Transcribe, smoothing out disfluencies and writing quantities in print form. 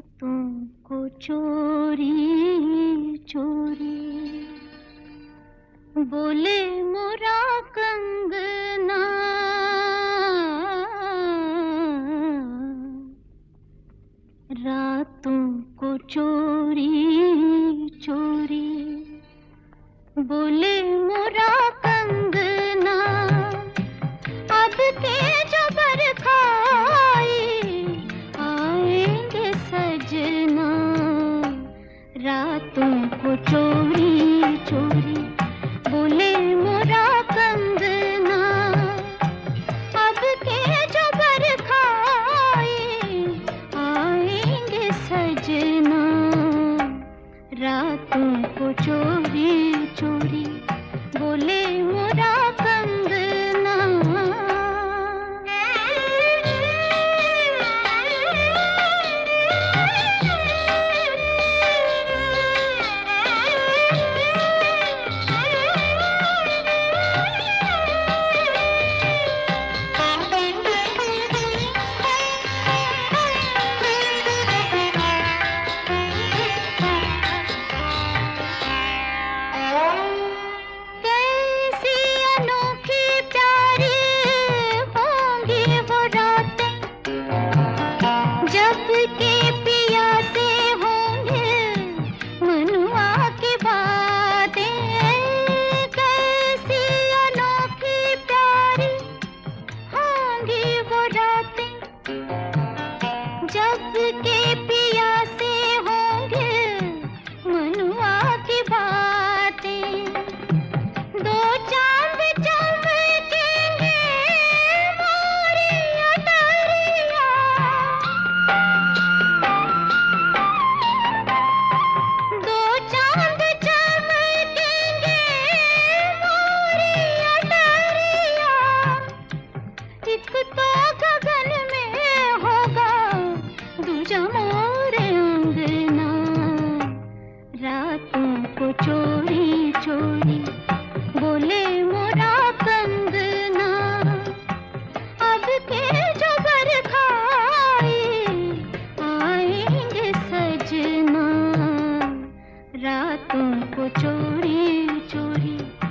तुमको चोरी चोरी बोले मोरा कंगना, रातों को चोरी चोरी बोले मोरा कंगना। अब के जबर खाए आएंगे सजना, रातों को चोरी चोरी बोले मोरा कंगना। अब के जबर खाए आएंगे सजना, रातों को चोरी चोरी बोले मोरा कंगना। जब के पिया से होंगे मनुआ की बातें, दो चांद चमकेंगे मोरी अटरिया। दो चांद चमकेंगे मोरी अटरिया, एक तो गगन में होगा दूजा मोरे अंगना। रातों को चोरी चोरी बोले मोरा कंगना। अब के जबर खाए आएंगे सजना, रातों को चोरी चोरी